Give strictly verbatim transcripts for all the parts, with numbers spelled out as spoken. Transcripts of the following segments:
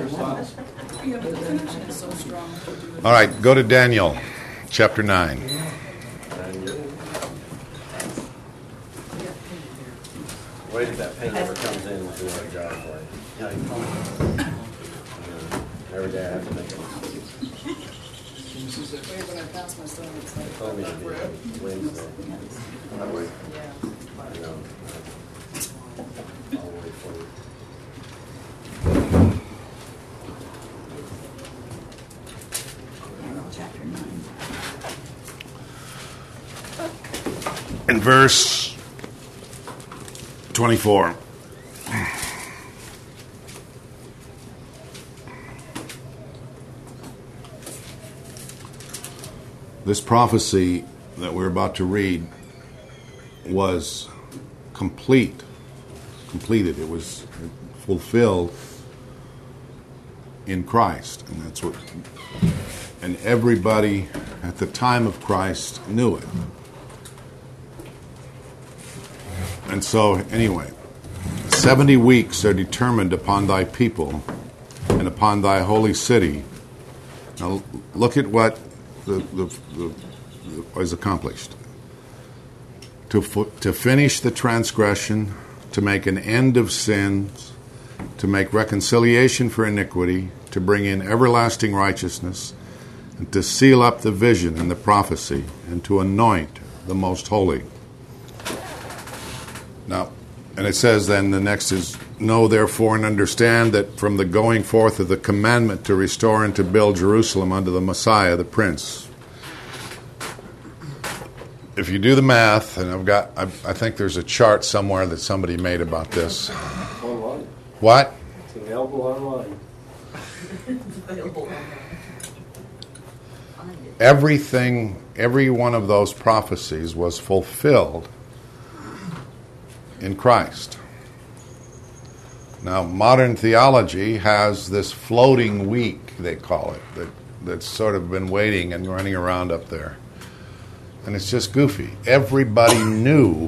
Yeah, but the connection is so strong. All right, go to Daniel, chapter nine. Wait if that pain ever comes in and do our job for it. Yeah, you call it. Every day I have to make it. Wait, when I pass my stomach, it's like, Told me to be on Wednesday. I'll wait. yeah. I know. I'll wait for you. Chapter nine. In verse twenty-four. This prophecy that we're about to read was complete, completed. It was fulfilled in Christ, and that's what. And everybody at the time of Christ knew it. And so, anyway, seventy weeks are determined upon thy people and upon thy holy city. Now, look at what the, the, the, the is accomplished. To, to finish the transgression, to make an end of sins, to make reconciliation for iniquity, to bring in everlasting righteousness, and to seal up the vision and the prophecy, and to anoint the most holy. Now, and it says then, the next is, know therefore and understand that from the going forth of the commandment to restore and to build Jerusalem unto the Messiah, the Prince. If you do the math, and I've got, I, I think there's a chart somewhere that somebody made about this. Online. What? It's available online. Everything, every one of those prophecies was fulfilled in Christ. Now, modern theology has this floating week, they call it, that, that's sort of been waiting and running around up there. And it's just goofy. Everybody knew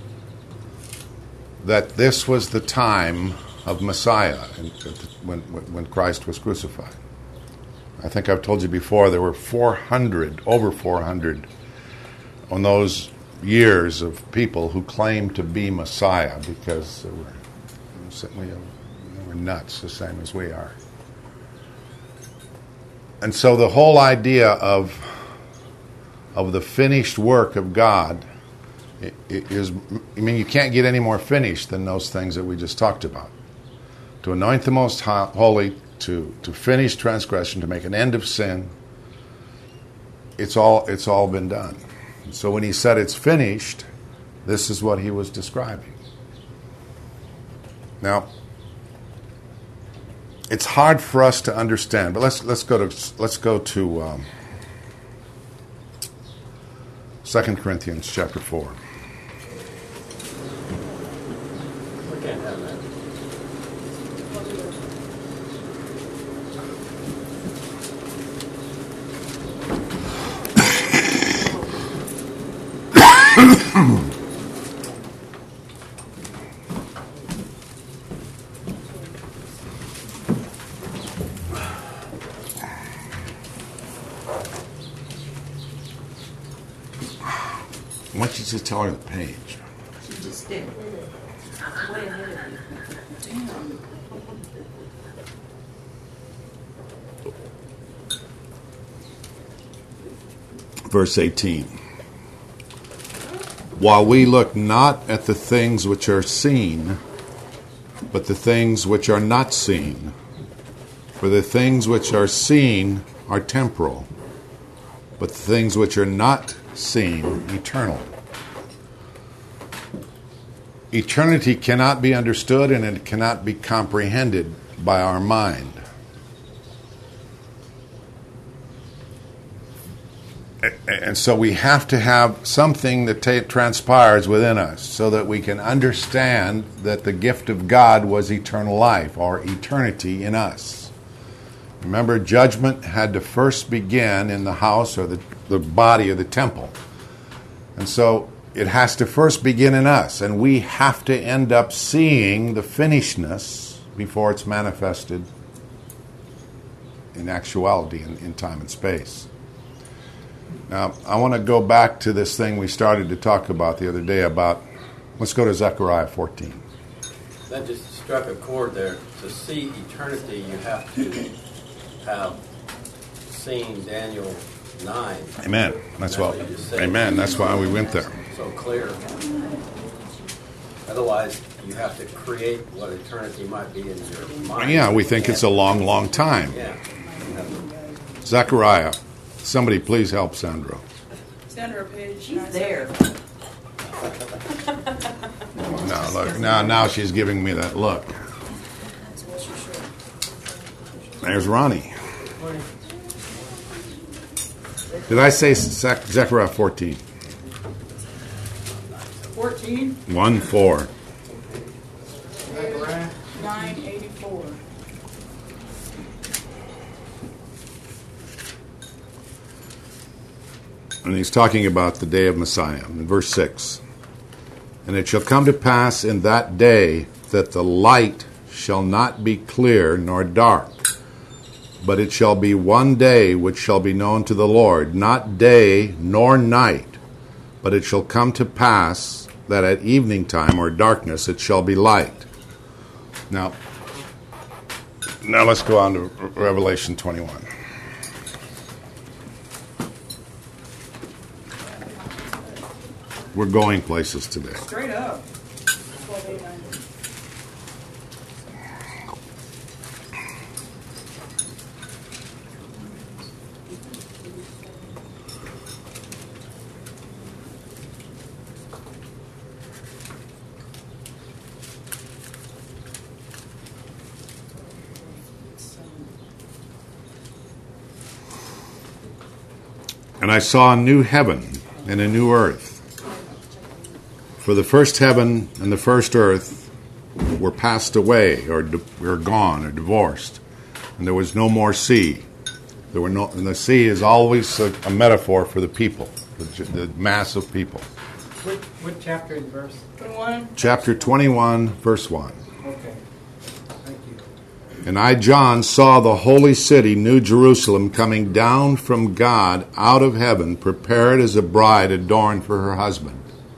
that this was the time of Messiah when, when Christ was crucified. I think I've told you before, there were four hundred, over four hundred on those years of people who claimed to be Messiah because they were, they were nuts, the same as we are. And so the whole idea of of the finished work of God is, I mean, you can't get any more finished than those things that we just talked about. To anoint the most holy, to, to finish transgression, to make an end of sin, it's all it's all been done. So when he said it's finished, this is what he was describing. Now, it's hard for us to understand, but let's let's go to let's go to um, Second Corinthians chapter four. We can't have that. Why don't you just tell her the page? She just did. I'm way ahead of you. Damn. Verse eighteen. While we look not at the things which are seen, but the things which are not seen. For the things which are seen are temporal, but the things which are not seen, eternal. Eternity cannot be understood and it cannot be comprehended by our mind. And so we have to have something that ta- transpires within us so that we can understand that the gift of God was eternal life or eternity in us. Remember, judgment had to first begin in the house or the, the body of the temple. And so it has to first begin in us, and we have to end up seeing the finishedness before it's manifested in actuality in, in time and space. Now, I want to go back to this thing we started to talk about the other day about, let's go to Zechariah fourteen. That just struck a chord there. To see eternity, you have to have seen Daniel nine. Amen. That's why. what you just said. Amen. That's why we went there. So clear. Otherwise, you have to create what eternity might be in your mind. Yeah, we think it's a long, long time. Yeah. Zechariah. Somebody please help Sandra. Sandra, page She's nine. there. Now look. Now, now she's giving me that look. That's what she should. There's Ronnie. Did I say Zech- Zechariah fourteen? Fourteen, one four. nine eighty-four. And he's talking about the day of Messiah in verse six. And it shall come to pass in that day that the light shall not be clear nor dark, but it shall be one day which shall be known to the Lord, not day nor night, but it shall come to pass that at evening time or darkness it shall be light. Now, now let's go on to Revelation twenty-one. We're going places today. Straight up. twelve eight ninety. And I saw a new heaven and a new earth. For the first heaven and the first earth were passed away, or di- were gone, or divorced, and there was no more sea. There were no, and the sea is always a, a metaphor for the people, the, the mass of people. What, what chapter and verse? twenty-one. Chapter twenty-one, verse one. Okay. Thank you. And I, John, saw the holy city, New Jerusalem, coming down from God out of heaven, prepared as a bride adorned for her husband.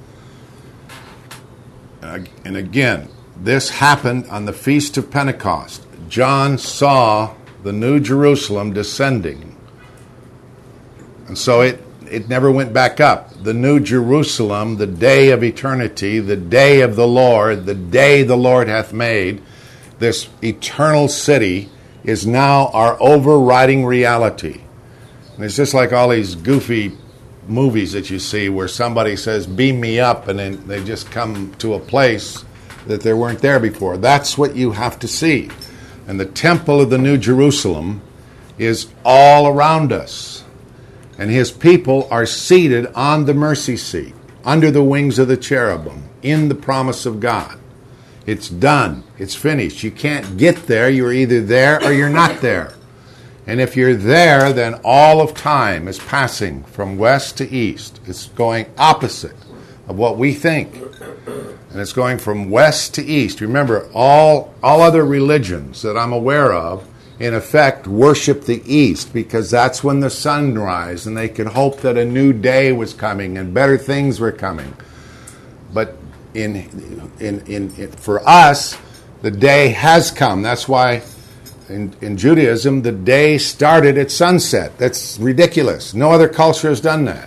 And again, this happened on the Feast of Pentecost. John saw the New Jerusalem descending. And so it, it never went back up. The New Jerusalem, the day of eternity, the day of the Lord, the day the Lord hath made, this eternal city is now our overriding reality. And it's just like all these goofy movies that you see where somebody says, beam me up, and then they just come to a place that they weren't there before. That's what you have to see. And the temple of the New Jerusalem is all around us. And his people are seated on the mercy seat, under the wings of the cherubim, in the promise of God. It's done. It's finished. You can't get there. You're either there or you're not there. And if you're there, then all of time is passing from west to east. It's going opposite of what we think. And it's going from west to east. Remember, all, all other religions that I'm aware of, in effect, worship the east because that's when the sun rises and they could hope that a new day was coming and better things were coming. But in, in, in, in for us, the day has come. That's why In, in Judaism, the day started at sunset. That's ridiculous. No other culture has done that.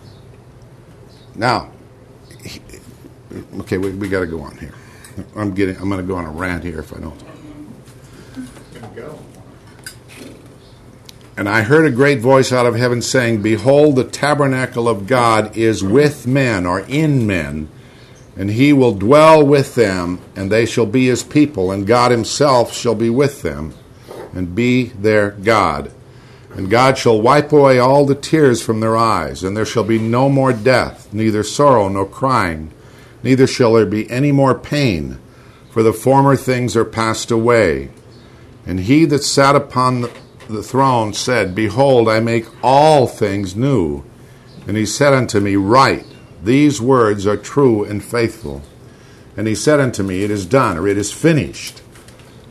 Now, he, okay, we, we got to go on here. I'm getting. I'm going to go on a rant here if I don't. Go. And I heard a great voice out of heaven saying, "Behold, the tabernacle of God is with men, or in men, and he will dwell with them, and they shall be his people, and God himself shall be with them, and be their God. And God shall wipe away all the tears from their eyes, and there shall be no more death, neither sorrow nor crying, neither shall there be any more pain, for the former things are passed away. And he that sat upon the, the throne said, Behold, I make all things new. And he said unto me, Write, these words are true and faithful. And he said unto me, It is done, or it is finished.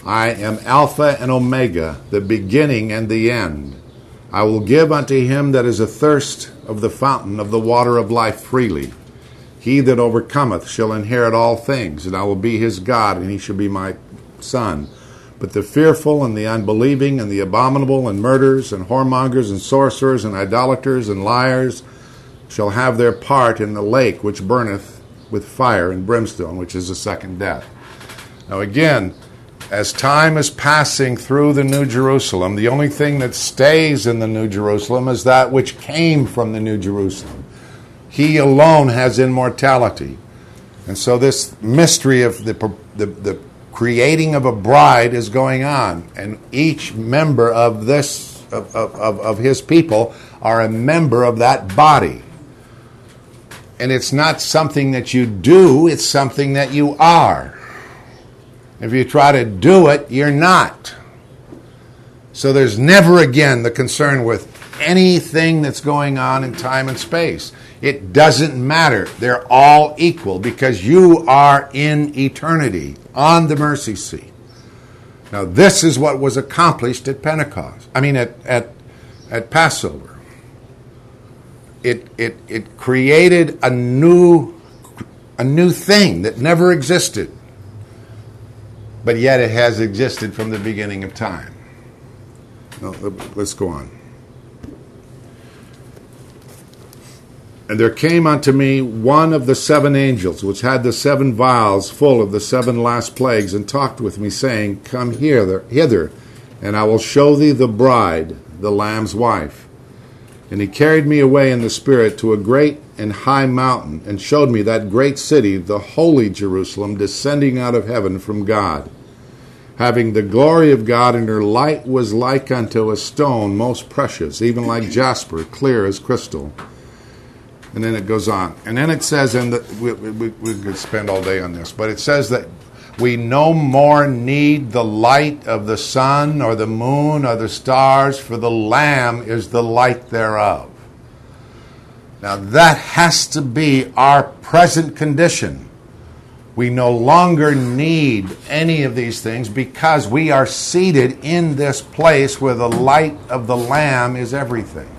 I am Alpha and Omega, the beginning and the end. I will give unto him that is athirst of the fountain of the water of life freely. He that overcometh shall inherit all things, and I will be his God, and he shall be my son. But the fearful and the unbelieving and the abominable and murderers and whoremongers and sorcerers and idolaters and liars shall have their part in the lake which burneth with fire and brimstone, which is the second death. Now again, as time is passing through the New Jerusalem, the only thing that stays in the New Jerusalem is that which came from the New Jerusalem. He alone has immortality. And so this mystery of the, the, the creating of a bride is going on. And each member of this, of, of, of his people, are a member of that body. And it's not something that you do, it's something that you are. If you try to do it, you're not. So there's never again the concern with anything that's going on in time and space. It doesn't matter. They're all equal because you are in eternity on the mercy seat. Now this is what was accomplished at Pentecost. I mean at at, at Passover. It it it created a new a new thing that never existed. But yet it has existed from the beginning of time. Now, let's go on. And there came unto me one of the seven angels, which had the seven vials full of the seven last plagues, and talked with me, saying, Come hither, hither, and I will show thee the bride, the Lamb's wife. And he carried me away in the Spirit to a great and high mountain, and showed me that great city, the holy Jerusalem, descending out of heaven from God, having the glory of God, and her light was like unto a stone most precious, even like jasper, clear as crystal. And then it goes on. And then it says, and we, we, we could spend all day on this, but it says that we no more need the light of the sun or the moon or the stars, for the Lamb is the light thereof. Now that has to be our present condition. We no longer need any of these things because we are seated in this place where the light of the Lamb is everything.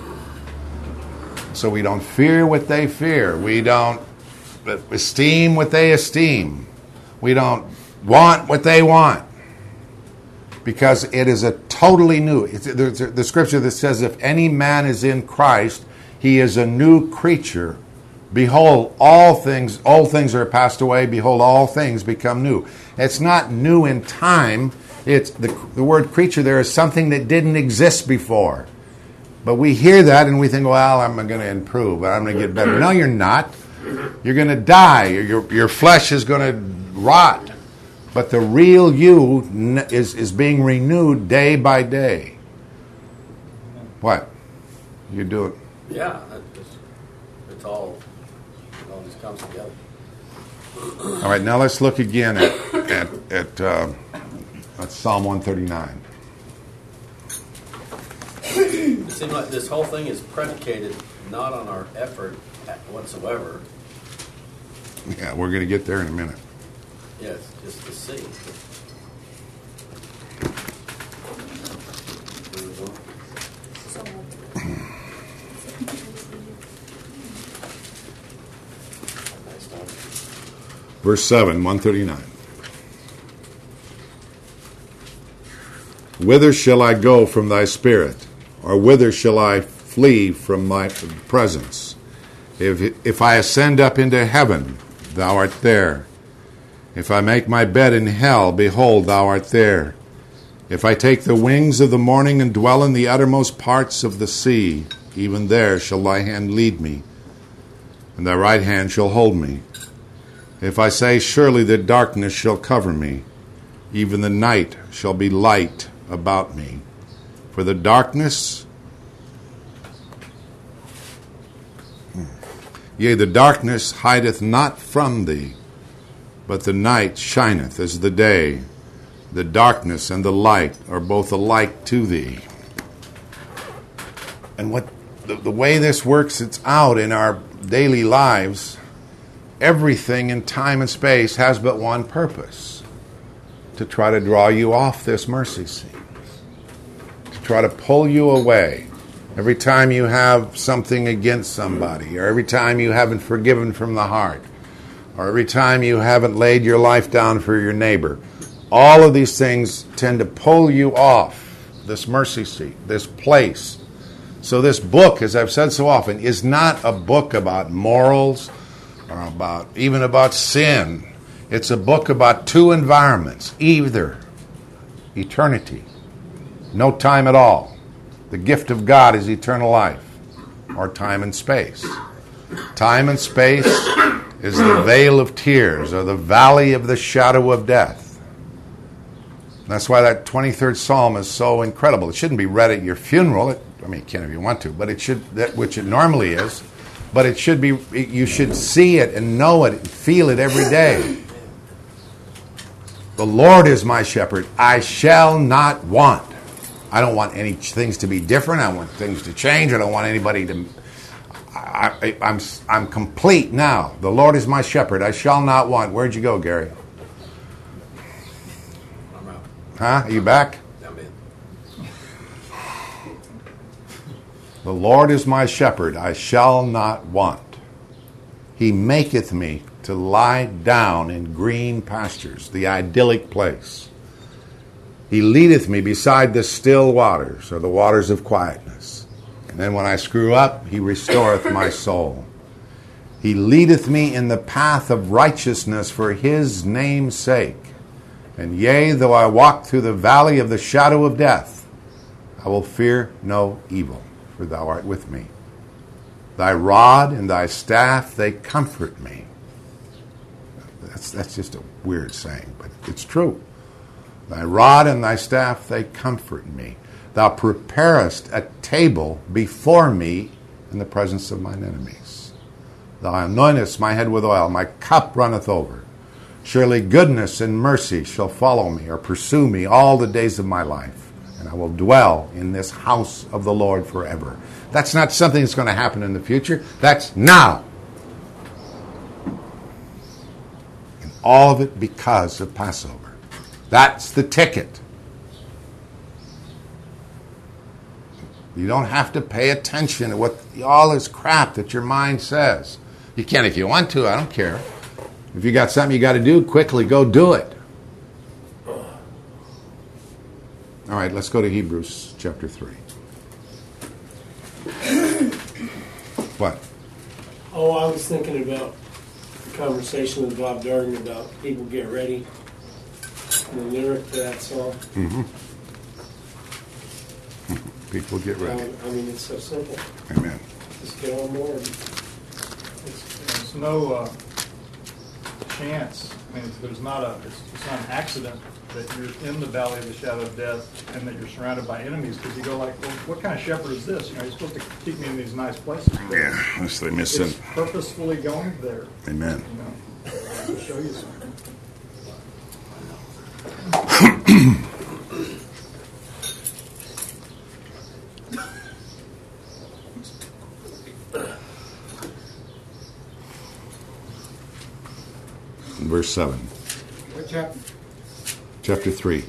So we don't fear what they fear. We don't esteem what they esteem. We don't want what they want. Because it is a totally new. It's, there's the scripture that says, if any man is in Christ, he is a new creature. Behold, all things, old things are passed away. Behold, all things become new. It's not new in time. It's the, the word creature there is something that didn't exist before. But we hear that and we think, well, I'm going to improve. I'm going to get better. No, you're not. You're going to die. Your, your flesh is going to rot. But the real you is, is being renewed day by day. What? You do it. Yeah, it's, it's all, it all just comes together. All right, now let's look again at, at, at, uh, at Psalm one thirty-nine. It seems like this whole thing is predicated not on our effort whatsoever. Yeah, we're going to get there in a minute. Yes, just to see. Verse seven, one thirty-nine. Whither shall I go from thy spirit? Or whither shall I flee from my presence? If, if I ascend up into heaven, thou art there. If I make my bed in hell, behold, thou art there. If I take the wings of the morning and dwell in the uttermost parts of the sea, even there shall thy hand lead me, and thy right hand shall hold me. If I say, surely the darkness shall cover me, even the night shall be light about me. For the darkness, yea, the darkness hideth not from thee, but the night shineth as the day. The darkness and the light are both alike to thee. And what the, the way this works, it's out in our daily lives. Everything in time and space has but one purpose: to try to draw you off this mercy seat, to try to pull you away. Every time you have something against somebody, or every time you haven't forgiven from the heart, or every time you haven't laid your life down for your neighbor, all of these things tend to pull you off this mercy seat, this place. So this book, as I've said so often, is not a book about morals or about even about sin. It's a book about two environments, either eternity, no time at all. The gift of God is eternal life, or time and space. Time and space is the vale of tears, or the valley of the shadow of death. That's why that twenty-third Psalm is so incredible. It shouldn't be read at your funeral. It, I mean, you can if you want to, but it should, that which it normally is. But it should be. You should see it and know it and feel it every day. The Lord is my shepherd; I shall not want. I don't want any things to be different. I want things to change. I don't want anybody to. I, I, I'm I'm complete now. The Lord is my shepherd; I shall not want. Where'd you go, Gary? I'm out. Huh? Are you back? I'm in. The Lord is my shepherd; I shall not want. He maketh me to lie down in green pastures, the idyllic place. He leadeth me beside the still waters, or the waters of quietness. And then when I screw up, he restoreth my soul. He leadeth me in the path of righteousness for his name's sake. And yea, though I walk through the valley of the shadow of death, I will fear no evil, for thou art with me. Thy rod and thy staff, they comfort me. That's, that's just a weird saying, but it's true. Thy rod and thy staff, they comfort me. Thou preparest a table before me in the presence of mine enemies. Thou anointest my head with oil, my cup runneth over. Surely goodness and mercy shall follow me, or pursue me all the days of my life, and I will dwell in this house of the Lord forever. That's not something that's going to happen in the future. That's now. And all of it because of Passover. That's the ticket. You don't have to pay attention to what all this crap that your mind says. You can if you want to. I don't care. If you got something you got to do, quickly go do it. All right, let's go to Hebrews chapter three. What? Oh, I was thinking about the conversation with Bob Durden about people get ready. The lyric to that song. Mm-hmm. People get ready. Um, I mean, it's so simple. Amen. Just get on board. It's, there's no uh, chance. I mean, it's, there's not a. It's, it's not an accident that you're in the valley of the shadow of death and that you're surrounded by enemies. Because you go like, well, what kind of shepherd is this? You know, he's supposed to keep me in these nice places. But Yeah, unless they miss it's it. purposefully going there. Amen. You know, to show you something. Verse seven. What chapter? Chapter three.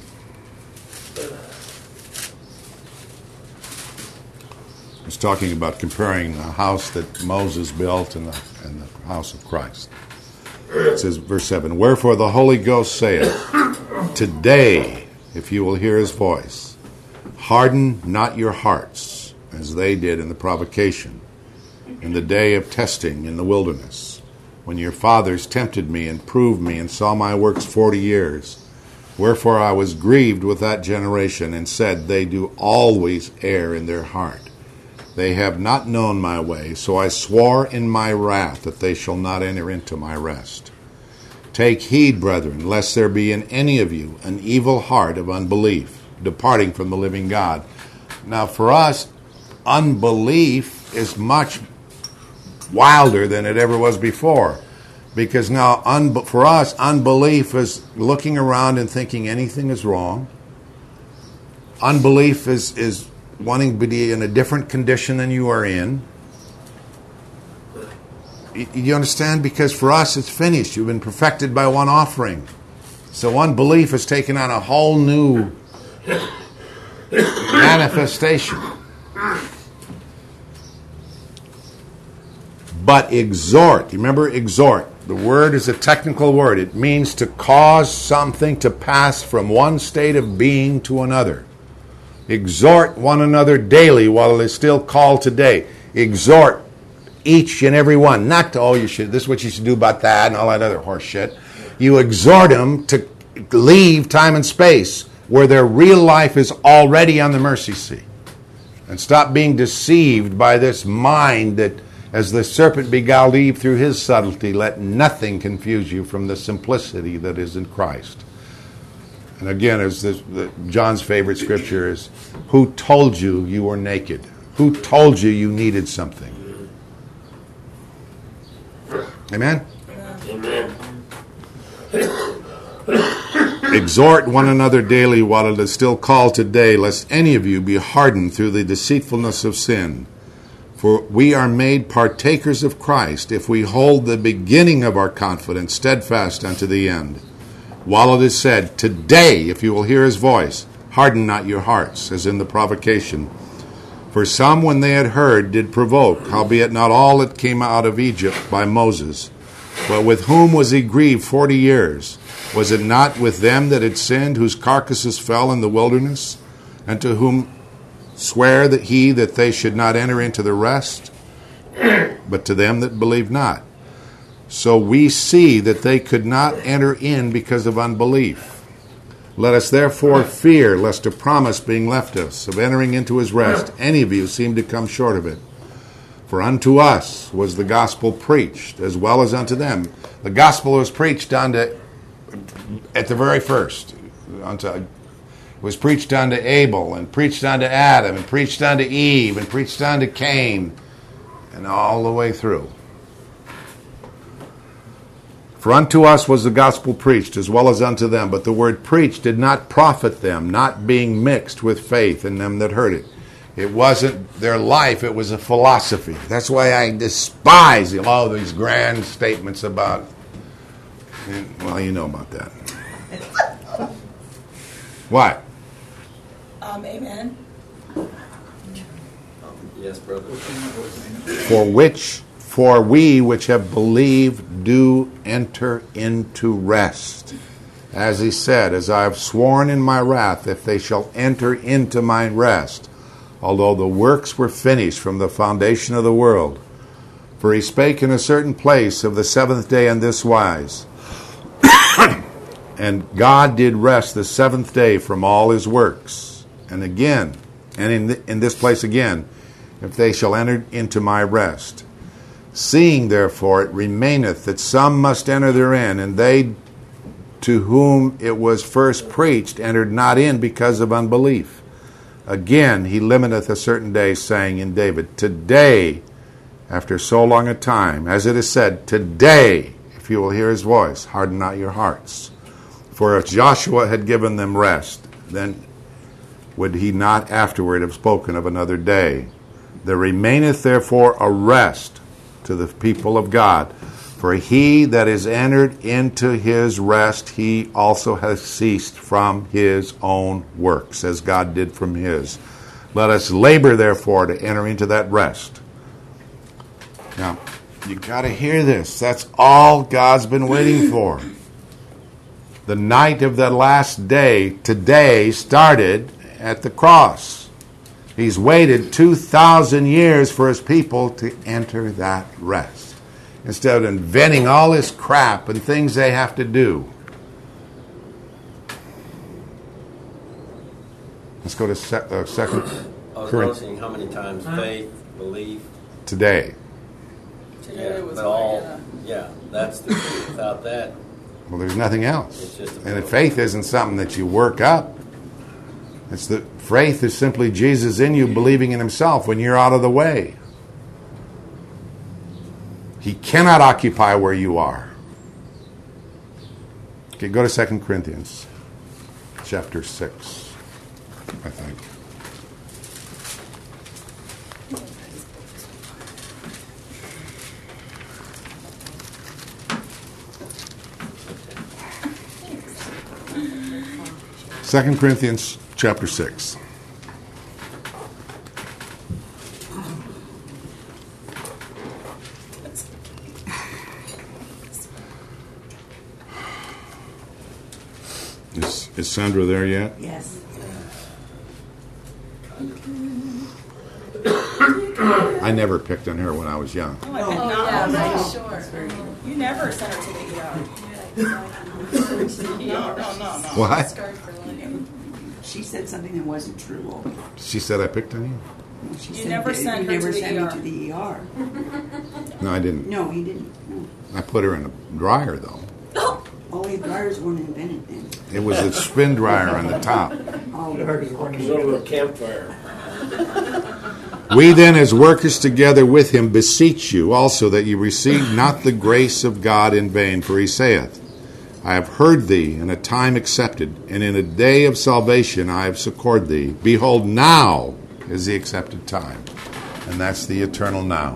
It's talking about comparing the house that Moses built and the, and the house of Christ. It says, verse seven, wherefore the Holy Ghost saith, today, if you will hear his voice, harden not your hearts, as they did in the provocation, in the day of testing in the wilderness, when your fathers tempted me and proved me and saw my works forty years. Wherefore I was grieved with that generation, and said, they do always err in their heart. They have not known my way, so I swore in my wrath that they shall not enter into my rest. Take heed, brethren, lest there be in any of you an evil heart of unbelief, departing from the living God. Now for us, unbelief is much wilder than it ever was before. Because now, un- for us, unbelief is looking around and thinking anything is wrong. Unbelief is, is wanting to be in a different condition than you are in. You, you understand? Because for us, it's finished. You've been perfected by one offering. So unbelief has taken on a whole new manifestation. But exhort, remember exhort. The word is a technical word. It means to cause something to pass from one state of being to another. Exhort one another daily while it is still called today. Exhort each and every one. Not to, oh, you should, this is what you should do about that and all that other horse shit. You exhort them to leave time and space where their real life is already on the mercy seat. And stop being deceived by this mind that, as the serpent beguiled Eve through his subtlety, let nothing confuse you from the simplicity that is in Christ. And again, as this, the, John's favorite scripture is, who told you you were naked? Who told you you needed something? Amen? Amen. Exhort one another daily while it is still called today, lest any of you be hardened through the deceitfulness of sin. For we are made partakers of Christ if we hold the beginning of our confidence steadfast unto the end. While it is said, today, if you will hear his voice, harden not your hearts, as in the provocation. For some, when they had heard, did provoke, howbeit not all that came out of Egypt by Moses. But with whom was he grieved forty years? Was it not with them that had sinned, whose carcasses fell in the wilderness? And to whom swear that he that they should not enter into the rest, but to them that believed not. So we see that they could not enter in because of unbelief. Let us therefore fear, lest a promise being left us of entering into his rest, any of you seem to come short of it. For unto us was the gospel preached, as well as unto them. The gospel was preached unto, at the very first, unto was preached unto Abel, and preached unto Adam, and preached unto Eve, and preached unto Cain, and all the way through. For unto us was the gospel preached, as well as unto them. But the word preached did not profit them, not being mixed with faith in them that heard it. It wasn't their life, it was a philosophy. That's why I despise all these grand statements about, well, you know about that. What? Um, amen. Yes, brother. For which, for we which have believed do enter into rest. As he said, as I have sworn in my wrath, if they shall enter into my rest, although the works were finished from the foundation of the world. For he spake in a certain place of the seventh day in this wise, and God did rest the seventh day from all his works. And again, and in, th- in this place again, if they shall enter into my rest. Seeing therefore it remaineth that some must enter therein, and they to whom it was first preached entered not in because of unbelief. Again he limiteth a certain day, saying in David, today, after so long a time, as it is said, today, if you will hear his voice, harden not your hearts. For if Joshua had given them rest, then would he not afterward have spoken of another day? There remaineth therefore a rest to the people of God. For he that is entered into his rest, he also has ceased from his own works, as God did from his. Let us labor therefore to enter into that rest. Now, you got to hear this. That's all God's been waiting for. The night of the last day, today, started at the cross. He's waited two thousand years for his people to enter that rest. Instead of inventing all this crap and things they have to do. Let's go to se- uh, second I was Corinthians. noticing how many times faith, belief, Today. Today yeah, was but my, all, uh, yeah, that's the truth. Without that, Well, there's nothing else. It's just a And if faith isn't something that you work up. It's the faith is simply Jesus in you believing in himself when you're out of the way. He cannot occupy where you are. Okay, go to Second Corinthians chapter six, I think. Second Corinthians chapter six. Is, is Sandra there yet? Yes. I never picked on her when I was young. Oh, I bet Oh, not. yeah, No, right. sure. You never sent her to the E R. No, no, no, no. What? Scarred for living. She said something that wasn't true. She said I picked on you? She You said never that sent you her never to the sent E R. me to the E R. No, I didn't. No, he didn't. No. I put her in a dryer, though. Only dryers weren't invented then. It was a spin dryer on the top. Oh, It was over a campfire. We then, as workers together with him, beseech you also that you receive not the grace of God in vain. For he saith, I have heard thee in a time accepted, and in a day of salvation I have succored thee. Behold, now is the accepted time. And that's the eternal now.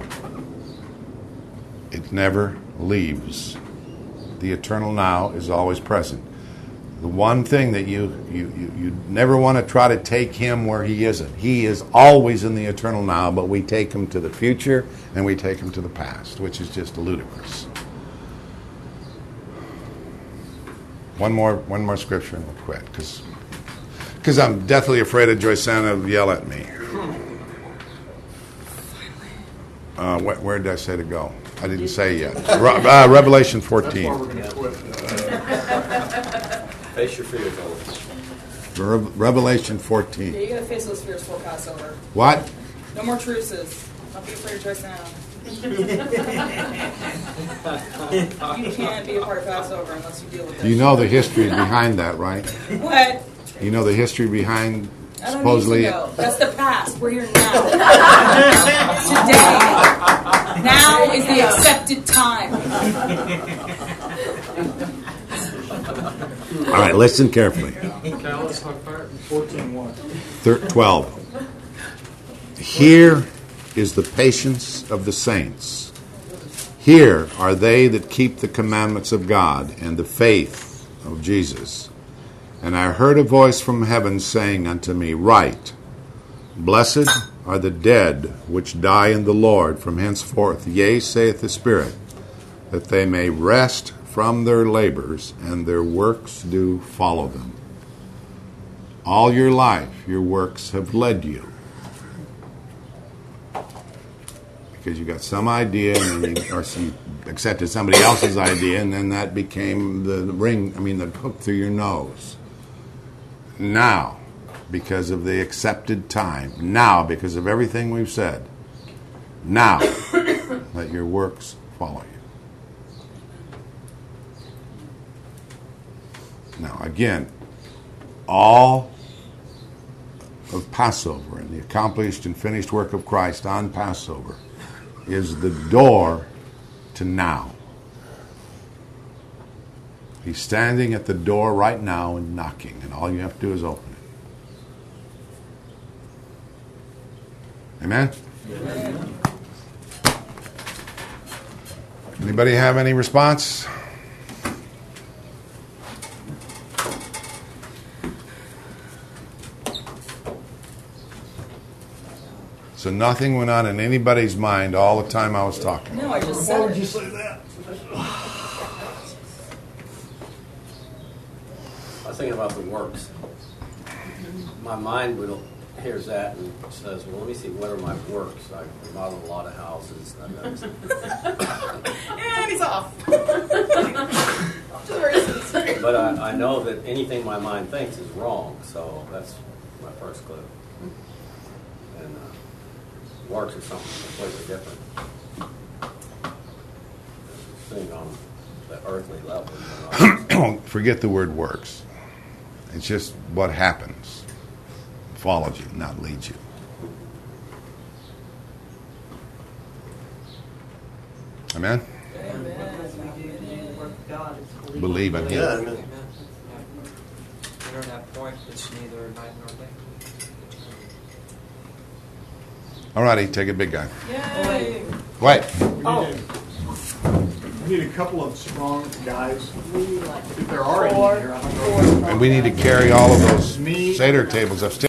It never leaves. The eternal now is always present. The one thing that you, you, you, you never want to try to take him where he isn't. He is always in the eternal now, but we take him to the future and we take him to the past, which is just ludicrous. One more one more scripture and we'll quit, because because I'm deathly afraid of Joyceanna will yell at me. Uh, where, where did I say to go? I didn't say yet. Re- uh, Revelation fourteen. That's why we're going to quit. Face your fears, Owen. Re- Revelation Yeah, fourteen. you gotta face those fears before Passover. What? No more truces. Don't be afraid of Joyce now. You can't be a part of Passover unless you deal with it. You know the history behind that, right? What? You know the history behind I don't supposedly. need to know. That's the past. We're here now. Today. Now is the accepted time. All right, listen carefully. fourteen one. Thir- twelve. Here is the patience of the saints. Here are they that keep the commandments of God and the faith of Jesus. And I heard a voice from heaven saying unto me, Write, Blessed are the dead which die in the Lord from henceforth, yea, saith the Spirit, that they may rest from their labors, and their works do follow them. All your life, your works have led you. Because you got some idea, and then you, or you accepted somebody else's idea, and then that became the ring, I mean, the hook through your nose. Now, because of the accepted time, now, because of everything we've said, now, let your works follow you. Now, again, all of Passover and the accomplished and finished work of Christ on Passover is the door to now. He's standing at the door right now and knocking, and all you have to do is open it. Amen? Amen. Anybody have any response? So nothing went on in anybody's mind all the time I was talking. No, I just Why said would it. you say that? I was thinking about the works. My mind will hears that and says, well, let me see, what are my works? I remodeled a lot of houses. And he's off. But I, I know that anything my mind thinks is wrong, so that's my first clue. And uh, works are something completely different. Thing on the earthly level. Don't forget the word works. It's just what happens. Follows you, not leads you. Amen? Believe in Him. Yeah, amen. You don't have point, it's neither night nor day. All righty, take it, big guy. Yay. Wait. Oh. We need a couple of strong guys. We need like If there are any four, here, I don't know. four. And we need to carry all of those Me- Seder tables upstairs.